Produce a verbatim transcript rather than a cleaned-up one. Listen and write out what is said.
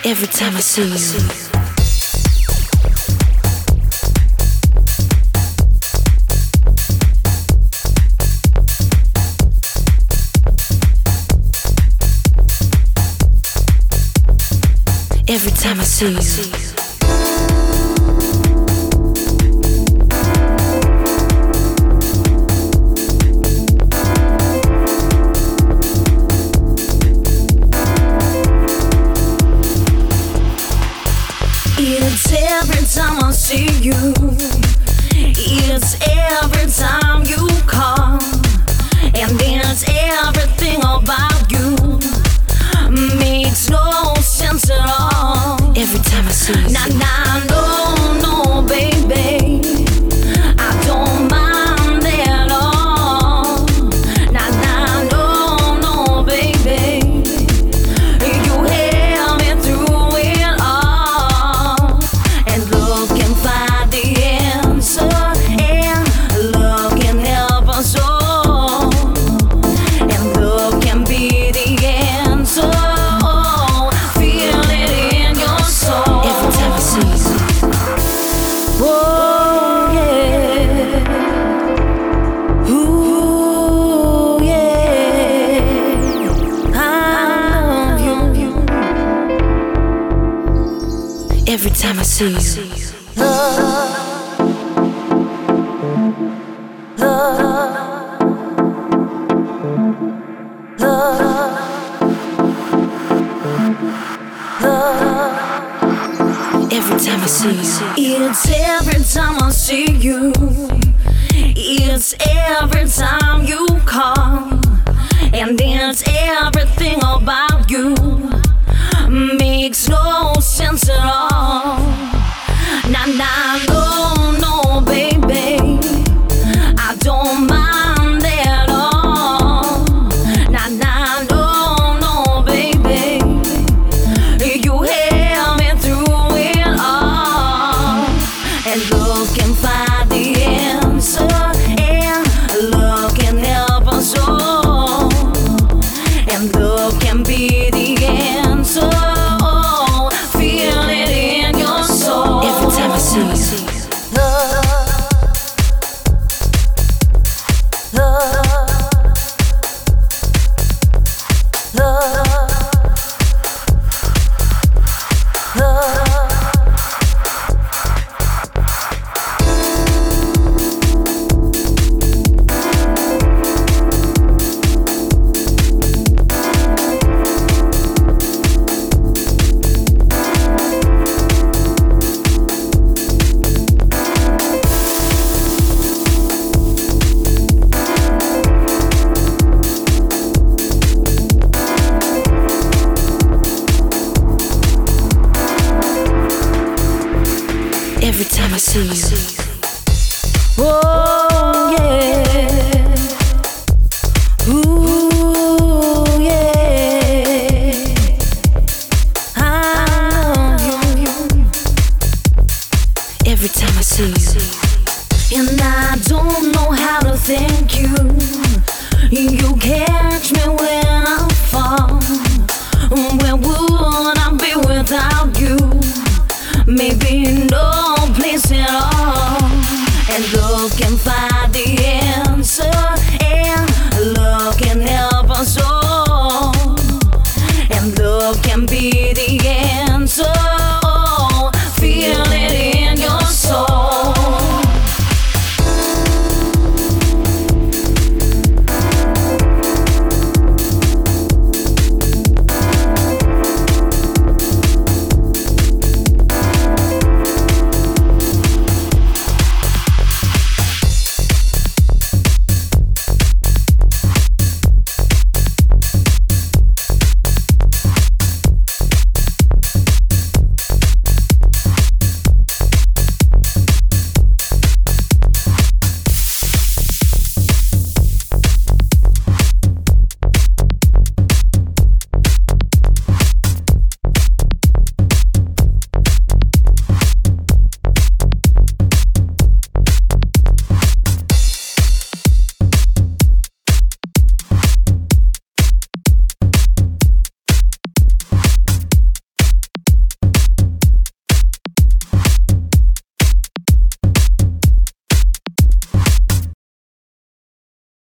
Every time I see you. Every time I see you. It's every time I see you. It's every time you come. And it's everything about you. Makes no sense at all. Every time I see you. Nah, nah, no, no, baby. I don't mind at all. Nah, nah, no, no, baby. You help me through it all. And love can find the answer. And love can help us all. And love can be the answer. Oh yeah, ooh yeah, I love you. Every time I see you. Love, love, love, love. Every time I see you. It's every time I see you. It's every time you come. And it's everything about you. Makes no sense at all. Nah, nah, no, no, baby. I don't mind at all. Nah, nah, no, no, baby. You help me through it all. And love can find the answer. And love can help us all. And love can be the answer. Oh, feel it in your soul. Every time I see you. Love, love, love, love. Every time I see you. Oh yeah.